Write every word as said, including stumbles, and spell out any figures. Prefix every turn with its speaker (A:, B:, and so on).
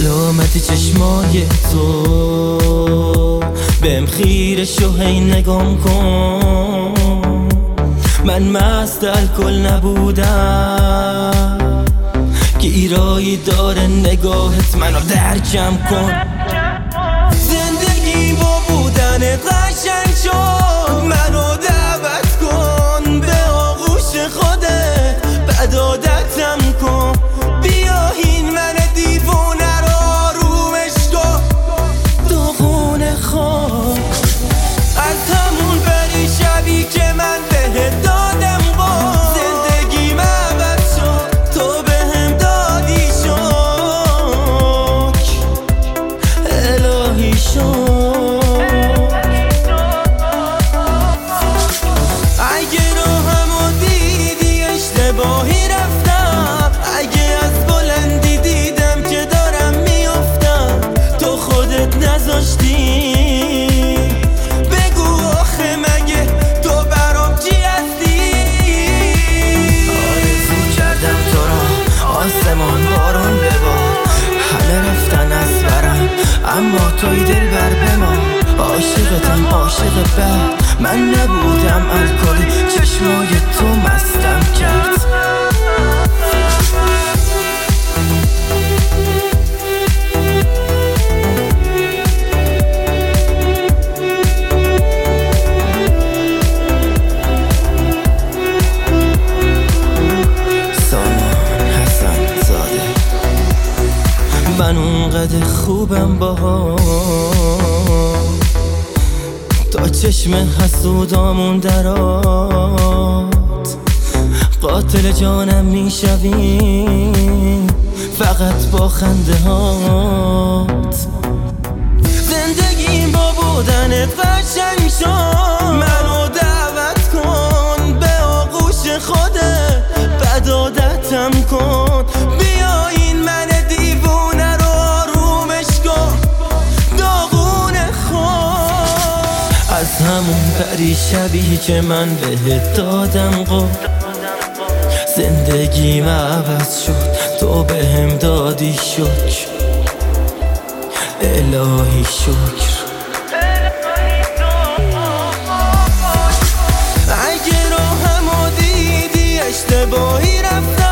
A: علامت چشمای تو بهم خیره شو هی نگام کن. من مست الکل نبودم، گیرایی داره نگاهت منو درکم کن. زندگی با بودن قشنگ شد، منو دعوت کن به آغوش خودت، بعد عادتم کن. بیا این من دیوونه رو آرومش کن. داغون خواب از همون بری شبی که من بهت دادم قول. زندگی عوض شد، تو بهم دادی شوک. الهی شوک. اگه راهمو دیدی اشتباهی رفتم، اگه از بلندی دیدم که دارم میافتم، تو خودت نذاشتی. بگو آخه مگه تو برام چی هستی؟ آرزو کردم تو را آسمان بارون ببار، همه رفتن از برم اما توی دل بر بمان. عاشقتم عاشق بد، من نبودم الکلی، چشمای تو مستم کرد. من اونقدر خوبم باها، تا چشم حسودامون درات. قاتل جانم میشوی فقط با خنده هات. زندگیم با بودنت قشنگ شد، منو دعوت کن به آغوش خودت، بعد عادتم کن. بیا این من دیوونه رو آرومش کن. داغون خواب از همون پری شبی که من بهت دادم قول. زندگیم عوض شد، تو بهم دادی شکر. الهی شکر. اگه راهمو دیدی اشتباهی رفتم،